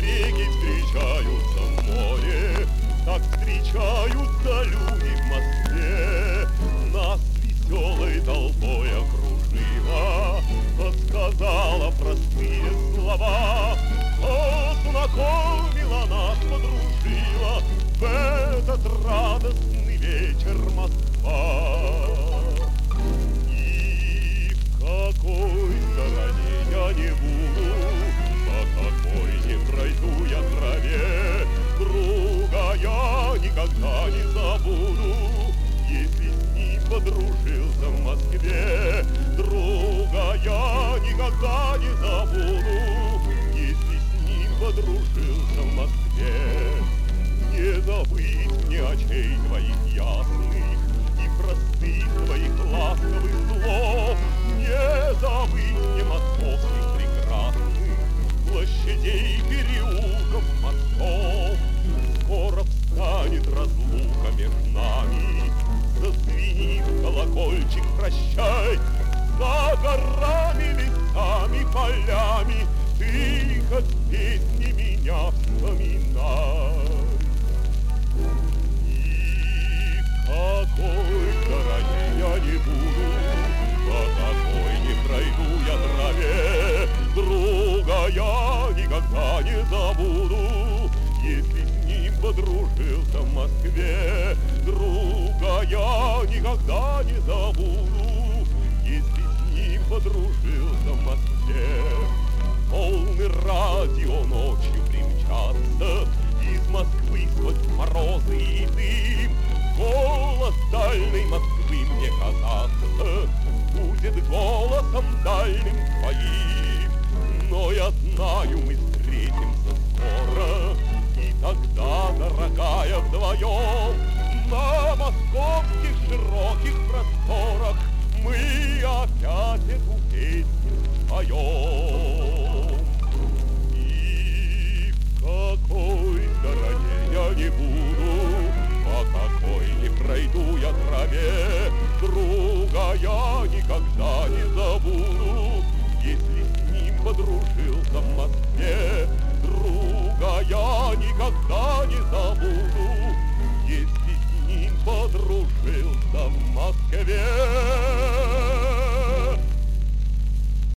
реки встречаются в море, так встречаются люди в Москве. Нас веселой толпой окружила, подсказала простые слова, познакомила нас, подружила в этот радостный вечер Москва. И в какой стороне я не буду, по какой не пройду я траве, друга я никогда не забуду, если с ним подружился в Москве. Друга я никогда не забуду, если с ним подружился в Москве. Не забыть мне очей твоих ясных и простых твоих ласковых слов, не забыть мне московских прекрасных площадей, переулков, мостов. Скоро встанет разлука между нами, зазвенит колокольчик прощай. За горами, лесами, полями тихо с песней меня вспоминай. И в какой стороне я не буду, по какой не пройду я траве, друга я никогда не забуду, если с ним подружился в Москве. Друга я никогда не забуду, если с ним подружился в Москве. Волны радио ночью примчатся из Москвы сквозь морозы и дым. Голос дальней Москвы мне казаться будет голосом дальним твоим. Но я знаю, мы встретимся скоро, и тогда, дорогая, вдвоем на московских широких просторах мы опять эту песню споем. И в какой стороне я не буду, по какой не пройду я траве, друга я никогда не забуду, если с ним подружился в Москве. Друга я никогда не забуду,